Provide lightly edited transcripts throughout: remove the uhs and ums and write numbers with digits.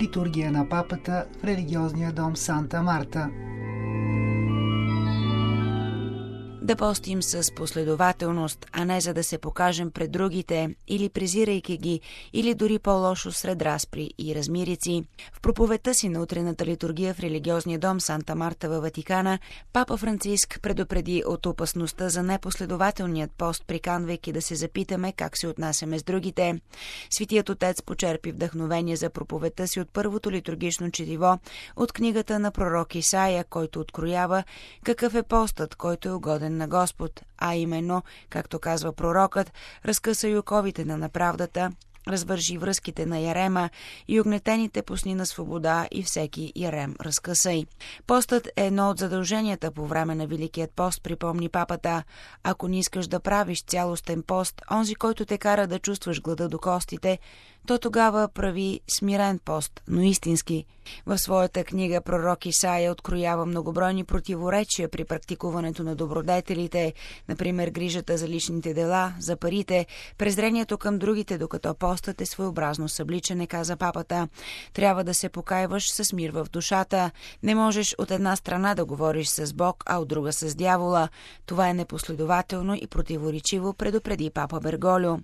литургия на папата в религиозния дом Санта Марта. Да постим с последователност, а не за да се покажем пред другите, или презирайки ги, или дори по-лошо сред разпри и размирици. В проповедта си на утрената литургия в религиозния дом Санта Марта във Ватикана, папа Франциск предупреди от опасността за непоследователният пост, приканвайки да се запитаме как се отнасяме с другите. Светият отец почерпи вдъхновение за проповедта си от първото литургично четиво от книгата на пророк Исаия, който откроява какъв е постът, който е угоден на Господ, а именно, както казва пророкът, разкъсай оковите на неправдата, развържи връзките на ярема и огнетените пусни на свобода и всеки ярем разкъсай. Постът е едно от задълженията по време на Великият пост, припомни папата. Ако не искаш да правиш цялостен пост, онзи, който те кара да чувстваш глада до костите, то тогава прави смирен пост, но истински. В своята книга пророк Исаия откроява многобройни противоречия при практикуването на добродетелите, например грижата за личните дела, за парите, презрението към другите, докато постът е своеобразно събличане, каза папата. Трябва да се покайваш с мир в душата. Не можеш от една страна да говориш с Бог, а от друга с дявола. Това е непоследователно и противоречиво, предупреди папа Берголио.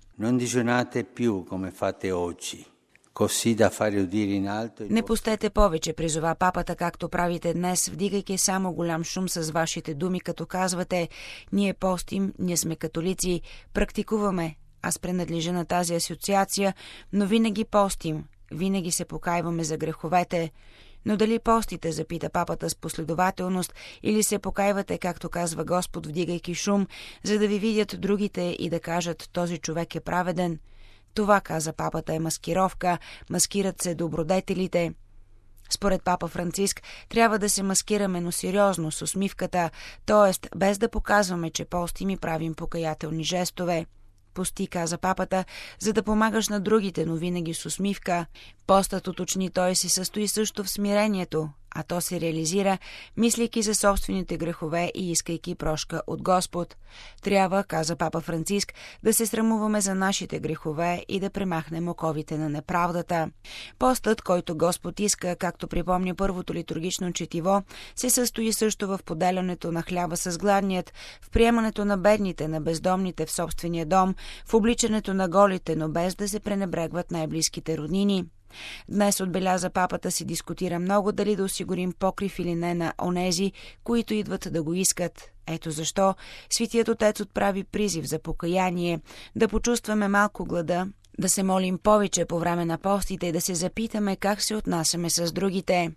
Не пустете повече, призова папата, както правите днес, вдигайки само голям шум с вашите думи, като казвате: ние постим, ние сме католици, практикуваме. Аз принадлежа на тази асоциация, но винаги постим, винаги се покайваме за греховете. Но дали постите, запита папата с последователност, или се покайвате, както казва Господ, вдигайки шум, за да ви видят другите и да кажат: този човек е праведен? Това, каза папата, е маскировка, маскират се добродетелите. Според папа Франциск трябва да се маскираме, но сериозно, с усмивката, т.е. без да показваме, че постим и правим покаятелни жестове. Пости, каза папата, за да помагаш на другите, но винаги с усмивка. Постът, уточни той, се състои също в смирението, а то се реализира, мислейки за собствените грехове и искайки прошка от Господ. Трябва, каза папа Франциск, да се срамуваме за нашите грехове и да премахнем оковите на неправдата. Постът, който Господ иска, както припомня първото литургично четиво, се състои също в поделянето на хляба с гладният, в приемането на бедните, на бездомните в собствения дом, в обличането на голите, но без да се пренебрегват най-близките роднини. Днес, отбеляза папата, си дискутира много дали да осигурим покрив или не на онези, които идват да го искат. Ето защо Светият Отец отправи призив за покаяние, да почувстваме малко глада, да се молим повече по време на постите и да се запитаме как се отнасяме с другите.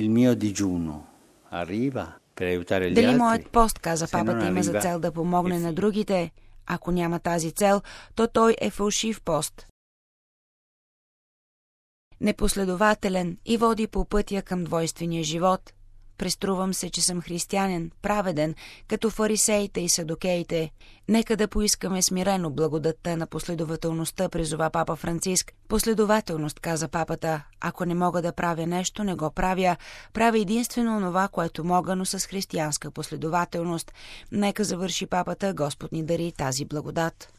Дали моят пост, каза папата, има за цел да помогне на другите? Ако няма тази цел, то той е фалшив пост. Непоследователен и води по пътя към двойствения живот. Преструвам се, че съм християнин, праведен, като фарисеите и садокеите. Нека да поискаме смирено благодатта на последователността, призова папа Франциск. Последователност, каза папата. Ако не мога да правя нещо, не го правя. Правя единствено онова, което мога, но с християнска последователност. Нека, завърши папата, Господ ни дари тази благодат.